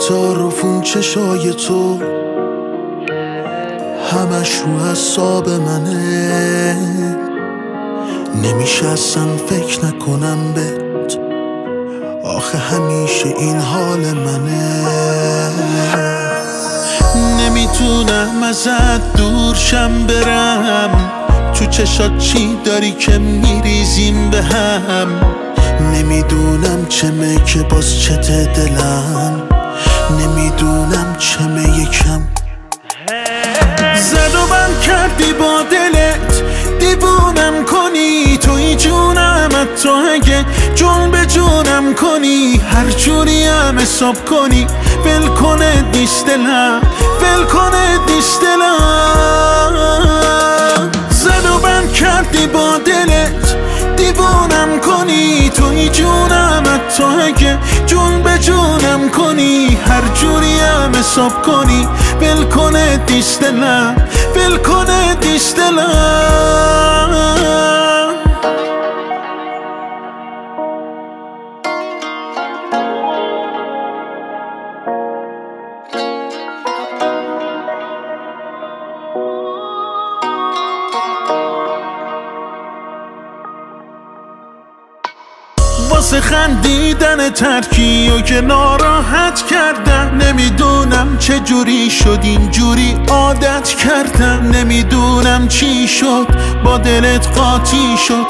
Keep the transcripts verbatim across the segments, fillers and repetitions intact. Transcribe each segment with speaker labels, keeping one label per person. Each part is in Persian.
Speaker 1: تا رفون چشای تو همش رو حساب منه، نمیشه اصلا فکر نکنم بهت، آخه همیشه این حال منه. نمیتونم ازت دور شم برم، تو چشات چی داری که میریزیم به هم، نمیدونم چمه که باز چته دلم، نمیدونم چمه یکم. زد و بند کردی با دلت دیوونم کنی، توی جونم حتی اگه جون به جونم کنی، هر جوری هم حساب کنی ول کنه نیست دلم، ول کنه نیست دلم. زد و بند کردی با دلت دیوونم کنی، توی جونم حتی اگه جون به جونم کنی، هر جوری هم حساب کنی ول کنه نیست دلم، ول کنه نیست دلم. واسه خندیدن ترکی و که ناراحت کردم، نمیدونم چه جوری شد این جوری عادت کردم، نمیدونم چی شد با دلت قاطی شد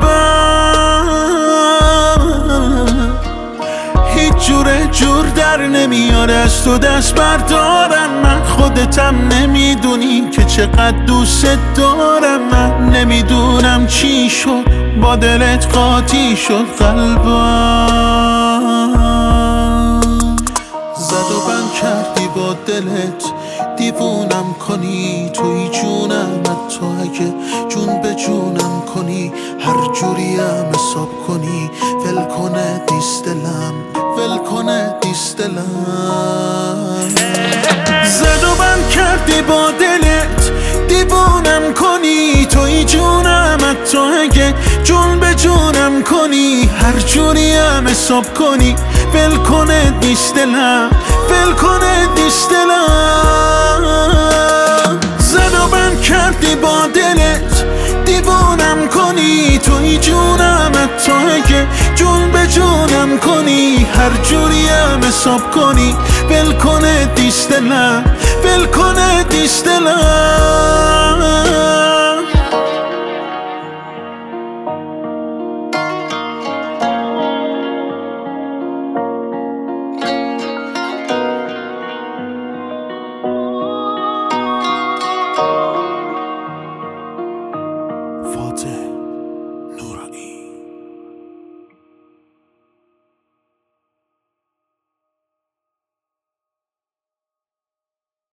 Speaker 1: قلبم، هیچ جوره جور در نمیاره از تو دست بردارم، من خودتم نمیدونی که چقدر دوست دارم، من نمیدونم چی شد با دلت قاطی شد قلبم. زد و بند کردی با دلت دیوونم کنی، توی جونم حتی اگه جون به جونم کنی، هر جوری هم حساب کنی ول کنه نیست دلم، ول کنه نیست دلم. زد و بند کردی با دلت دیوونم کنی، توی جونم حتی اگه جون به جونم کنی، هر جوری هم حساب کنی ول کنه نیست دلم، ول کنه نیست دلم. زد و بند کردی با دلت دیوونم کنی، توی جونم حتی اگه جون به جونم کنی، هر جوری هم حساب کنی ول کنه نیست دلم، ول کنه نیست دلم.